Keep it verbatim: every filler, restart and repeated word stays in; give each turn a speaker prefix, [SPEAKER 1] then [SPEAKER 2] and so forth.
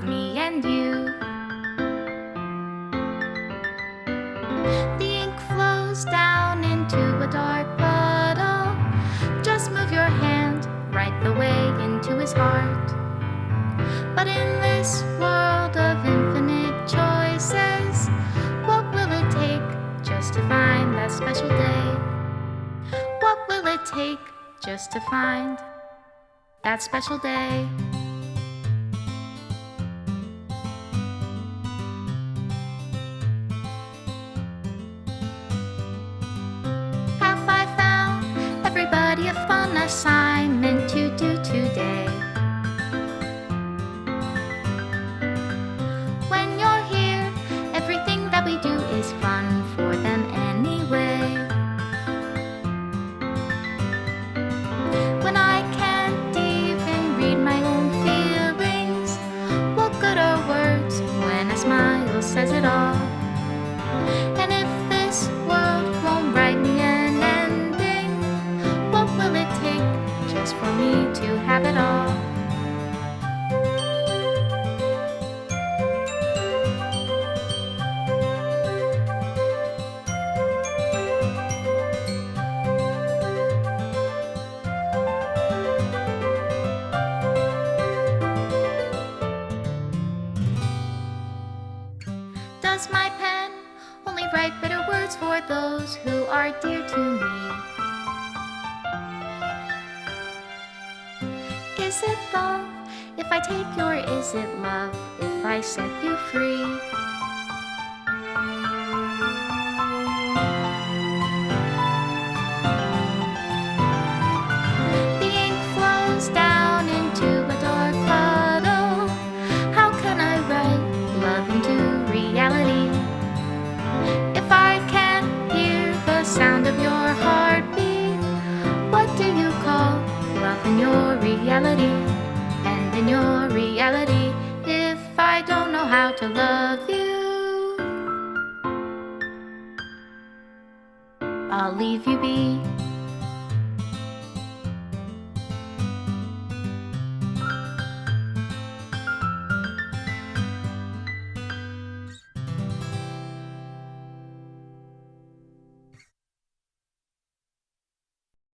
[SPEAKER 1] me and you. The ink flows down into a dark puddle. Just move your hand right the way into his heart. But in this world of infinite choices, what will it take just to find that special day? What will it take just to find that special day? Have I found everybody a fun assignment to do today? When you're here, everything that we do is fun for them anyway. When I can't even read my own feelings, what good are words when a smile says it all? And if this world won't write me an ending, what will it take just for me to have it all? Does my pen only write bitter words for those who are dear to me? Is it love if I take you, or is it love if I set you free? The ink flows down into a dark puddle. How can I write love into reality if I can't hear the sound of your heartbeat? What do you call love in your reality? And in your reality, if I don't know how to love you, I'll leave you be.